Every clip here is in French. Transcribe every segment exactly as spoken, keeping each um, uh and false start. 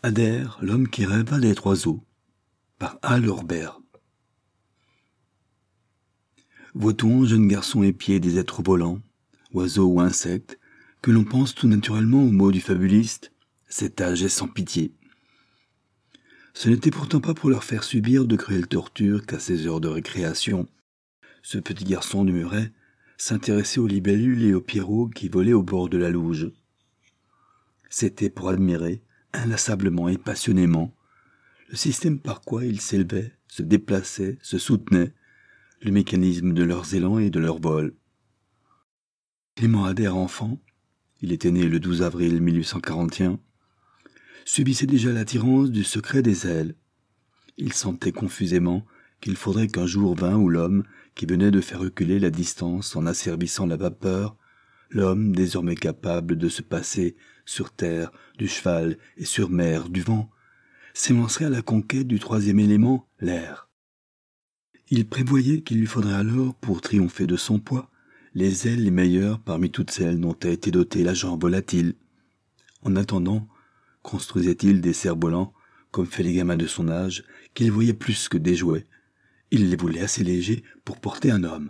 Adair, l'homme qui rêva d'être oiseau, par Hal Orbert. Voit-on, jeune garçon épié des êtres volants, oiseaux ou insectes, que l'on pense tout naturellement au mot du fabuliste, cet âge est sans pitié. Ce n'était pourtant pas pour leur faire subir de cruelles tortures qu'à ses heures de récréation, ce petit garçon du muret s'intéressait aux libellules et aux pierrots qui volaient au bord de la Louge. C'était pour admirer, inlassablement et passionnément, le système par quoi ils s'élevaient, se déplaçaient, se soutenaient, le mécanisme de leurs élans et de leur vol. Clément Adair enfant, il était né le douze avril mille huit cent quarante et un, subissait déjà l'attirance du secret des ailes. Il sentait confusément qu'il faudrait qu'un jour vînt où l'homme, qui venait de faire reculer la distance en asservissant la vapeur, l'homme désormais capable de se passer sur terre, du cheval et sur mer, du vent, s'élancerait à la conquête du troisième élément, l'air. Il prévoyait qu'il lui faudrait alors, pour triompher de son poids, les ailes les meilleures parmi toutes celles dont a été doté l'agent volatile. En attendant, construisait-il des cerfs-volants, comme fait les gamins de son âge, qu'il voyait plus que des jouets. Il les voulait assez légers pour porter un homme.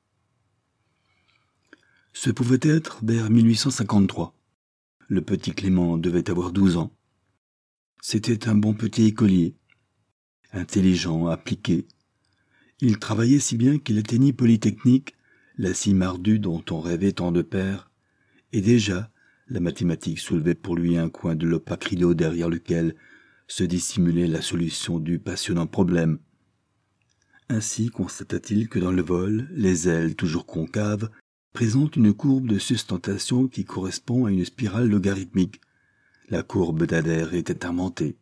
Ce pouvait être vers mille huit cent cinquante-trois. Le petit Clément devait avoir douze ans. C'était un bon petit écolier, intelligent, appliqué. Il travaillait si bien qu'il atteignit Polytechnique, la cime ardue dont on rêvait tant de pères, et déjà la mathématique soulevait pour lui un coin de l'opaque rideau derrière lequel se dissimulait la solution du passionnant problème. Ainsi constata-t-il que dans le vol, les ailes, toujours concaves, présentent une courbe de sustentation qui correspond à une spirale logarithmique. La courbe d'Adair était inventée.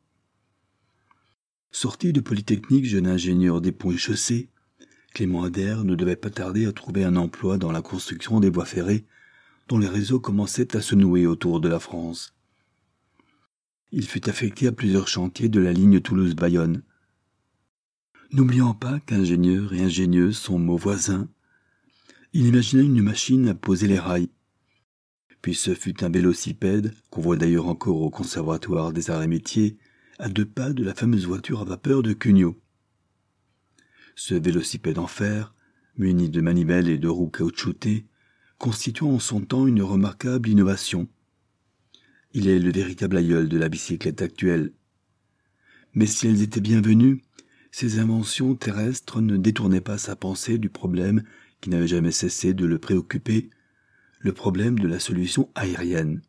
Sorti de Polytechnique, jeune ingénieur des ponts et chaussées, Clément Adair ne devait pas tarder à trouver un emploi dans la construction des voies ferrées, dont les réseaux commençaient à se nouer autour de la France. Il fut affecté à plusieurs chantiers de la ligne Toulouse-Bayonne. N'oubliant pas qu'ingénieur et ingénieuse sont mots voisins, il imagina une machine à poser les rails. Puis ce fut un vélocipède, qu'on voit d'ailleurs encore au Conservatoire des Arts et Métiers, à deux pas de la fameuse voiture à vapeur de Cugnot. Ce vélocipède en fer, muni de manivelles et de roues caoutchoutées, constituant en son temps une remarquable innovation. Il est le véritable aïeul de la bicyclette actuelle. Mais si elles étaient bienvenues, ces inventions terrestres ne détournaient pas sa pensée du problème qui n'avait jamais cessé de le préoccuper, le problème de la solution aérienne.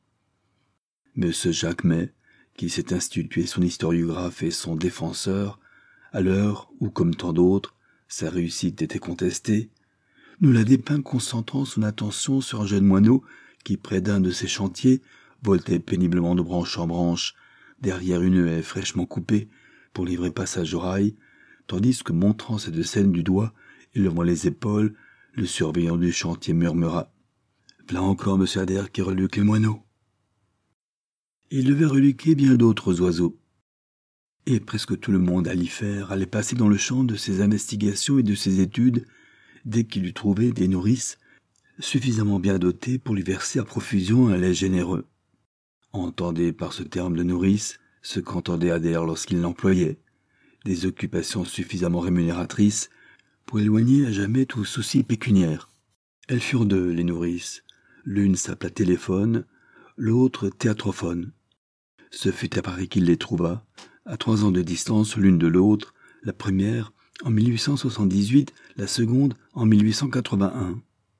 Mais ce Jacques May, qui s'est institué son historiographe et son défenseur, à l'heure où, comme tant d'autres, sa réussite était contestée, nous l'a dépeint concentrant son attention sur un jeune moineau qui, près d'un de ses chantiers, voltait péniblement de branche en branche, derrière une haie fraîchement coupée, pour livrer passage au rail, tandis que, montrant cette scène du doigt et levant les épaules, le surveillant du chantier murmura « V'là encore monsieur Adair qui reluque les moineaux !» Il devait reluquer bien d'autres oiseaux. Et presque tout le monde allifère allait passer dans le champ de ses investigations et de ses études dès qu'il eut trouvé des nourrices suffisamment bien dotées pour lui verser à profusion un lait généreux. Entendez par ce terme de nourrice ce qu'entendait Adair lorsqu'il l'employait, des occupations suffisamment rémunératrices pour éloigner à jamais tout souci pécuniaire. Elles furent deux, les nourrices. L'une s'appela téléphone, l'autre théâtrophone. Ce fut à Paris qu'il les trouva, à trois ans de distance l'une de l'autre, la première en mille huit cent soixante-dix-huit, la seconde en mille huit cent quatre-vingt-un.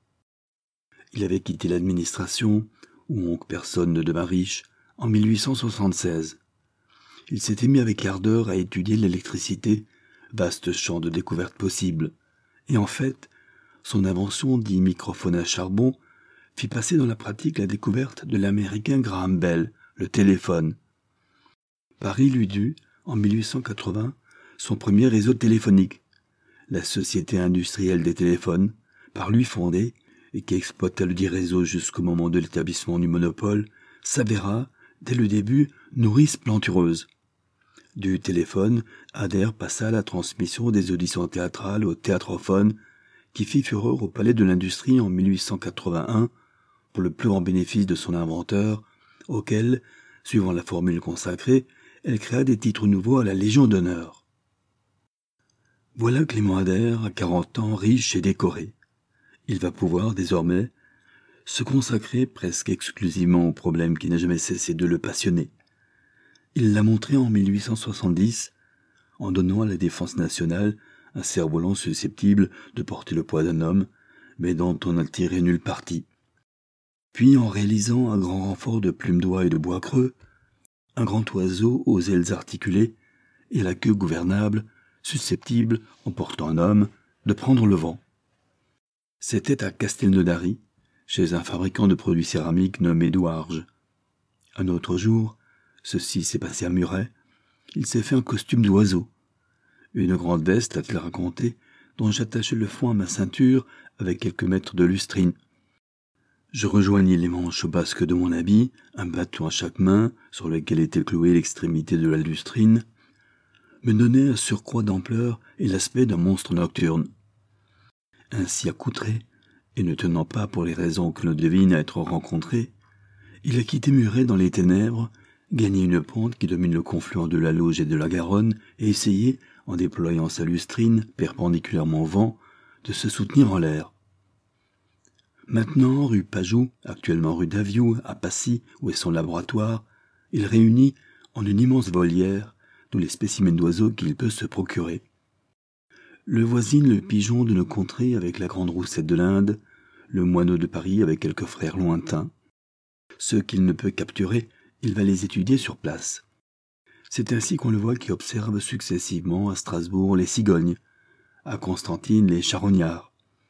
Il avait quitté l'administration, où personne ne devint riche, en mille huit cent soixante-seize. Il s'était mis avec ardeur à étudier l'électricité, vaste champ de découverte possible, et en fait, son invention dit microphone à charbon fit passer dans la pratique la découverte de l'américain Graham Bell, le téléphone. Paris lui dut, en mille huit cent quatre-vingts, son premier réseau téléphonique, la Société industrielle des téléphones, par lui fondée, et qui exploita le dit réseau jusqu'au moment de l'établissement du monopole, s'avéra, dès le début, nourrice plantureuse. Du téléphone, Adair passa à la transmission des auditions théâtrales au théâtrophone, qui fit fureur au Palais de l'Industrie en mille huit cent quatre-vingt-un, pour le plus grand bénéfice de son inventeur, auquel, Suivant la formule consacrée, elle créa des titres nouveaux à la Légion d'honneur. Voilà Clément Ader, à quarante ans, riche et décoré. Il va pouvoir, désormais, se consacrer presque exclusivement au problème qui n'a jamais cessé de le passionner. Il l'a montré en mille huit cent soixante-dix, en donnant à la défense nationale un cerf-volant susceptible de porter le poids d'un homme, mais dont on n'a tiré nul parti. Puis en réalisant un grand renfort de plumes d'oie et de bois creux, un grand oiseau aux ailes articulées et la queue gouvernable, susceptible, en portant un homme, de prendre le vent. C'était à Castelnaudary, chez un fabricant de produits céramiques nommé Douarge. Un autre jour, ceci s'est passé à Muret, il s'est fait un costume d'oiseau. Une grande veste, a-t-il raconté, dont j'attachais le fond à ma ceinture avec quelques mètres de lustrine. Je rejoignis les manches basques de mon habit, un bâton à chaque main, sur lequel était clouée l'extrémité de la lustrine, me donnait un surcroît d'ampleur et l'aspect d'un monstre nocturne. Ainsi accoutré, et ne tenant pas pour les raisons que l'on devine à être rencontrées, il a quitté Muret dans les ténèbres, gagné une pente qui domine le confluent de la Lauge et de la Garonne, et essayé, en déployant sa lustrine perpendiculairement au vent, de se soutenir en l'air. Maintenant, rue Pajou, actuellement rue d'Aviou, à Passy, où est son laboratoire, il réunit, en une immense volière, tous les spécimens d'oiseaux qu'il peut se procurer. Le voisine le pigeon de nos contrées avec la grande roussette de l'Inde, le moineau de Paris avec quelques frères lointains. Ceux qu'il ne peut capturer, il va les étudier sur place. C'est ainsi qu'on le voit qui observe successivement à Strasbourg les cigognes, à Constantine les charognards.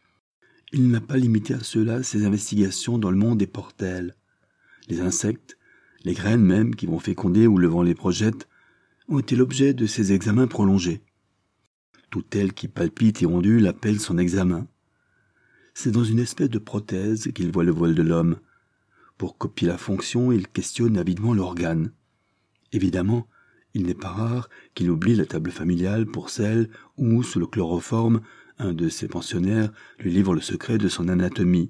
Il n'a pas limité à cela ses investigations dans le monde des portels. Les insectes, les graines même qui vont féconder où le vent les projette, ont été l'objet de ses examens prolongés. Tout tel qui palpite et ondule appelle son examen. C'est dans une espèce de prothèse qu'il voit le vol de l'homme. Pour copier la fonction, il questionne avidement l'organe. Évidemment, il n'est pas rare qu'il oublie la table familiale pour celle où, sous le chloroforme, un de ses pensionnaires lui livre le secret de son anatomie.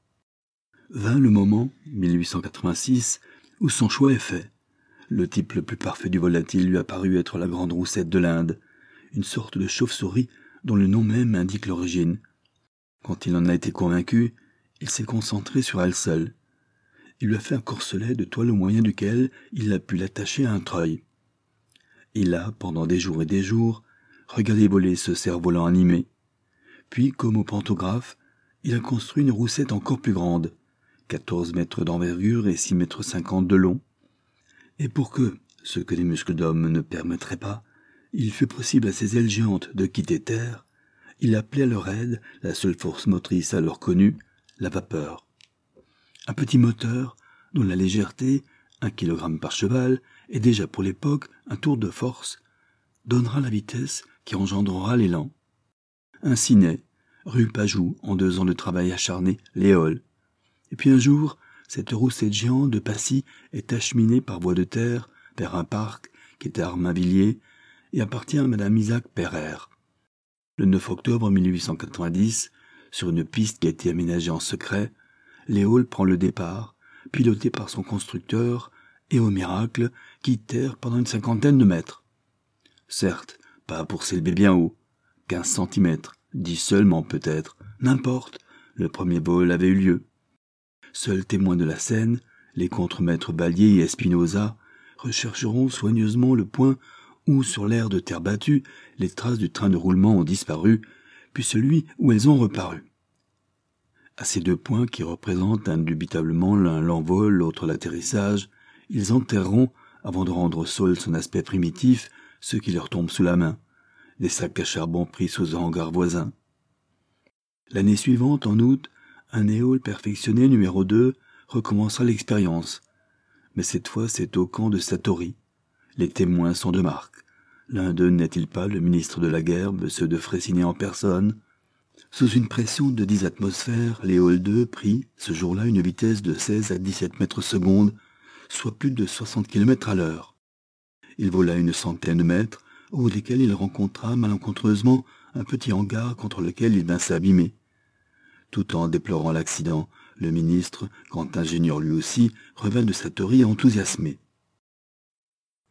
Vint le moment, mille huit cent quatre-vingt-six, où son choix est fait. Le type le plus parfait du volatile lui a paru être la grande roussette de l'Inde, une sorte de chauve-souris dont le nom même indique l'origine. Quand il en a été convaincu, il s'est concentré sur elle seule. Il lui a fait un corselet de toile au moyen duquel il a pu l'attacher à un treuil. Il a, pendant des jours et des jours, regardé voler ce cerf-volant animé. Puis, comme au pantographe, il a construit une roussette encore plus grande, quatorze mètres d'envergure et six mètres cinquante de long. Et pour que, ce que les muscles d'homme ne permettraient pas, il fut possible à ces ailes géantes de quitter terre, il appelait à leur aide la seule force motrice alors connue, la vapeur. Un petit moteur, dont la légèreté, un kilogramme par cheval, est déjà pour l'époque un tour de force, donnera la vitesse qui engendrera l'élan. Ainsi naît, rue Pajou, en deux ans de travail acharné, l'éole. Et puis un jour, cette roussette géante de Passy est acheminée par voie de terre vers un parc qui est à Armainvilliers et appartient à Madame Isaac Pereire. Le neuf octobre mille huit cent quatre-vingt-dix, sur une piste qui a été aménagée en secret, l'éole prend le départ, piloté par son constructeur, et au miracle, quitte terre pendant une cinquantaine de mètres. Certes, pas pour s'élever bien haut, quinze centimètres, dix seulement peut-être, n'importe, le premier vol avait eu lieu. Seuls témoins de la scène, les contremaîtres Ballier et Espinosa, rechercheront soigneusement le point où, sur l'aire de terre battue, les traces du train de roulement ont disparu, puis celui où elles ont reparu. À ces deux points qui représentent indubitablement l'un l'envol, l'autre l'atterrissage, ils enterreront, avant de rendre au sol son aspect primitif, ce qui leur tombe sous la main, des sacs à charbon pris sous un hangar voisin. L'année suivante, en août, un éole perfectionné numéro deux recommencera l'expérience. Mais cette fois, c'est au camp de Satory. Les témoins sont de marque. L'un d'eux n'est-il pas le ministre de la Guerre, M. de Freycinet en personne? Sous une pression de dix atmosphères, l'éole deux prit, ce jour-là, une vitesse de seize à dix-sept mètres secondes, soit plus de soixante kilomètres à l'heure. Il vola une centaine de mètres, au bout desquels il rencontra malencontreusement un petit hangar contre lequel il vint s'abîmer. Tout en déplorant l'accident, le ministre, grand ingénieur lui aussi, revint de Satory enthousiasmé.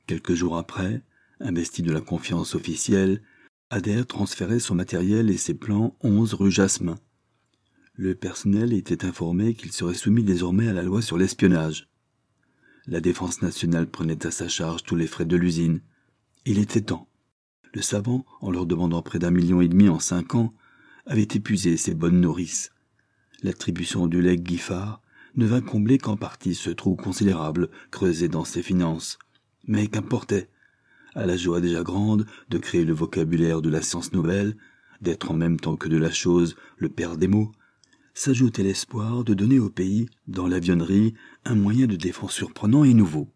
Quelques jours après, investi de la confiance officielle, Adair transférait son matériel et ses plans onze rue Jasmin. Le personnel était informé qu'il serait soumis désormais à la loi sur l'espionnage. La défense nationale prenait à sa charge tous les frais de l'usine. Il était temps. Le savant, en leur demandant près d'un million et demi en cinq ans, avait épuisé ses bonnes nourrices. L'attribution du legs Giffard ne vint combler qu'en partie ce trou considérable creusé dans ses finances. Mais qu'importait? À la joie déjà grande de créer le vocabulaire de la science nouvelle, d'être en même temps que de la chose le père des mots, s'ajoutait l'espoir de donner au pays, dans l'avironnerie, un moyen de défense surprenant et nouveau.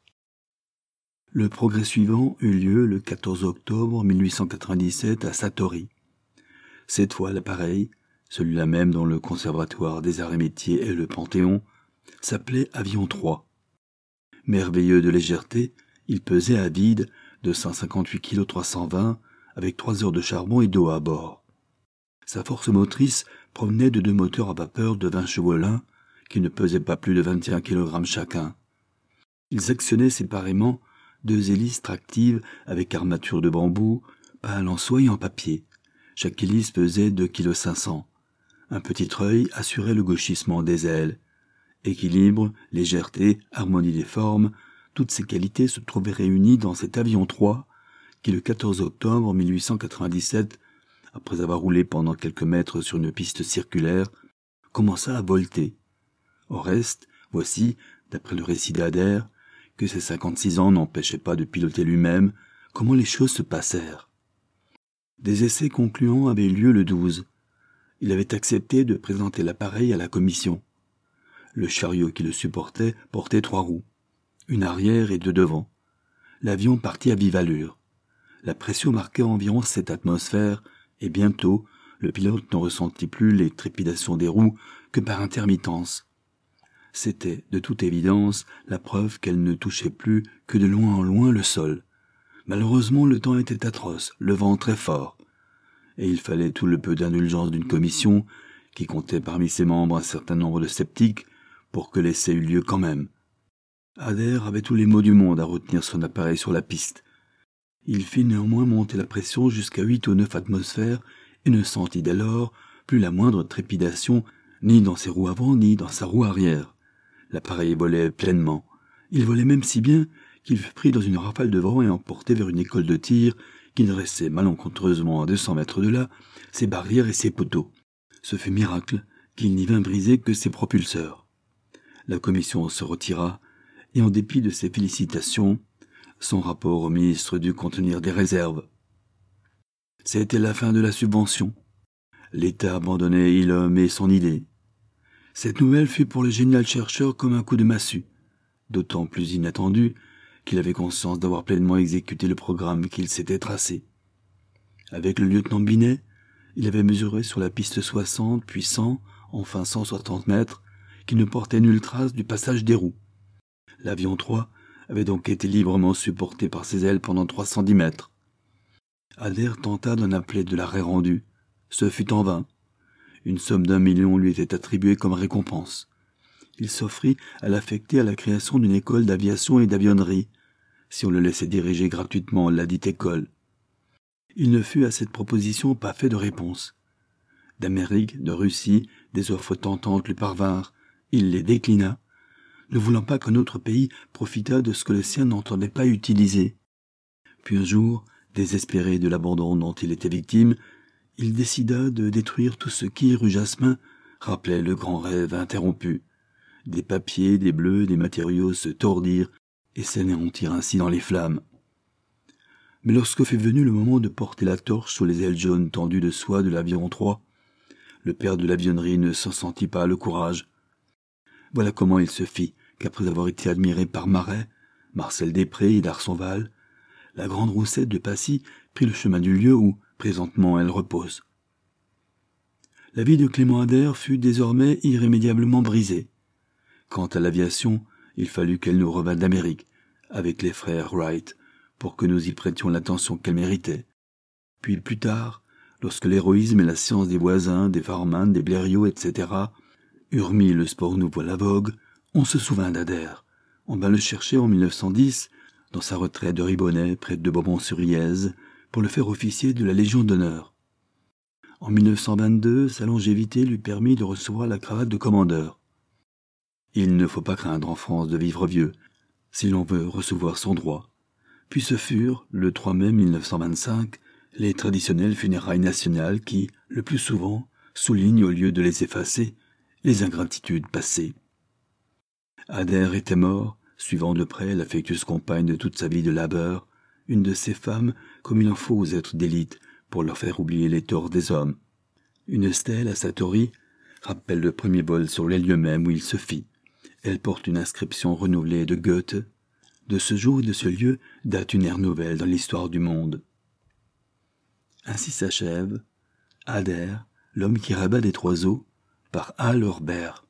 Le progrès suivant eut lieu le quatorze octobre mille huit cent quatre-vingt-dix-sept à Satory. Cette fois, l'appareil, celui-là même dont le Conservatoire des Arts et Métiers est le Panthéon, s'appelait Avion trois. Merveilleux de légèreté, il pesait à vide deux cent cinquante-huit kilos trois cent vingt avec trois heures de charbon et d'eau à bord. Sa force motrice provenait de deux moteurs à vapeur de vingt chevaux l'un qui ne pesaient pas plus de vingt et un kilogrammes chacun. Ils actionnaient séparément deux hélices tractives avec armature de bambou, pales en soie et en papier. Chaque hélice pesait deux virgule cinq kilos. Un petit treuil assurait le gauchissement des ailes. Équilibre, légèreté, harmonie des formes, toutes ces qualités se trouvaient réunies dans cet avion trois qui, le quatorze octobre mille huit cent quatre-vingt-dix-sept, après avoir roulé pendant quelques mètres sur une piste circulaire, commença à volter. Au reste, voici, d'après le récit d'Adair, que ses cinquante-six ans n'empêchaient pas de piloter lui-même, comment les choses se passèrent. Des essais concluants avaient lieu le douze. Il avait accepté de présenter l'appareil à la commission. Le chariot qui le supportait portait trois roues, une arrière et deux devant. L'avion partit à vive allure. La pression marquait environ sept atmosphères, et bientôt, le pilote ne ressentit plus les trépidations des roues que par intermittence. C'était, de toute évidence, la preuve qu'elle ne touchait plus que de loin en loin le sol. Malheureusement, le temps était atroce, le vent très fort, et il fallait tout le peu d'indulgence d'une commission, qui comptait parmi ses membres un certain nombre de sceptiques, pour que l'essai eût lieu quand même. Adair avait tous les maux du monde à retenir son appareil sur la piste. Il fit néanmoins monter la pression jusqu'à huit ou neuf atmosphères et ne sentit dès lors plus la moindre trépidation, ni dans ses roues avant, ni dans sa roue arrière. L'appareil volait pleinement. Il volait même si bien qu'il fut pris dans une rafale de vent et emporté vers une école de tir qui dressait malencontreusement à deux cents mètres de là ses barrières et ses poteaux. Ce fut miracle qu'il n'y vint briser que ses propulseurs. La commission se retira, et en dépit de ses félicitations, son rapport au ministre dut contenir des réserves. C'était la fin de la subvention. L'État abandonnait Ilum et son idée. Cette nouvelle fut pour le génial chercheur comme un coup de massue, d'autant plus inattendu qu'il avait conscience d'avoir pleinement exécuté le programme qu'il s'était tracé. Avec le lieutenant Binet, il avait mesuré sur la piste soixante, puis cent, enfin cent soixante mètres, qui ne portait nulle trace du passage des roues. L'avion trois avait donc été librement supporté par ses ailes pendant trois cent dix mètres. Adair tenta d'en appeler de l'arrêt rendu. Ce fut en vain. Une somme d'un million lui était attribuée comme récompense. Il s'offrit à l'affecter à la création d'une école d'aviation et d'avironnerie, si on le laissait diriger gratuitement ladite école. Il ne fut à cette proposition pas fait de réponse. D'Amérique, de Russie, des offres tentantes lui parvinrent. Il les déclina, ne voulant pas qu'un autre pays profitât de ce que le sien n'entendait pas utiliser. Puis un jour, désespéré de l'abandon dont il était victime, il décida de détruire tout ce qui, rue Jasmin, rappelait le grand rêve interrompu. Des papiers, des bleus, des matériaux se tordirent et s'anéantirent ainsi dans les flammes. Mais lorsque fut venu le moment de porter la torche sous les ailes jaunes tendues de soie de l'avion trois, le père de l'avironnerie ne s'en sentit pas le courage. Voilà comment il se fit qu'après avoir été admiré par Marais, Marcel Després et d'Arsonval, la grande roussette de Passy prit le chemin du lieu où, présentement, elle repose. La vie de Clément Adair fut désormais irrémédiablement brisée. Quant à l'aviation, il fallut qu'elle nous revînt d'Amérique, avec les frères Wright, pour que nous y prêtions l'attention qu'elle méritait. Puis plus tard, lorsque l'héroïsme et la science des voisins, des Farman, des Blériot, et cetera, eurent mis le sport nouveau à la vogue, on se souvint d'Adair. On vint le chercher en mille neuf cent dix, dans sa retraite de Ribonnet, près de Bourbon-sur-Yèze, pour le faire officier de la Légion d'honneur. En mille neuf cent vingt-deux, sa longévité lui permit de recevoir la cravate de commandeur. Il ne faut pas craindre en France de vivre vieux, si l'on veut recevoir son droit. Puis ce furent, le trois mai mille neuf cent vingt-cinq, les traditionnelles funérailles nationales qui, le plus souvent, soulignent au lieu de les effacer, les ingratitudes passées. Ader était mort, suivant de près l'affectueuse compagne de toute sa vie de labeur, une de ces femmes comme il en faut aux êtres d'élite pour leur faire oublier les torts des hommes. Une stèle à Satory rappelle le premier vol sur les lieux mêmes où il se fit. Elle porte une inscription renouvelée de Goethe. De ce jour et de ce lieu date une ère nouvelle dans l'histoire du monde. Ainsi s'achève Ader, l'homme qui rabat des trois eaux, par Hal Orbert.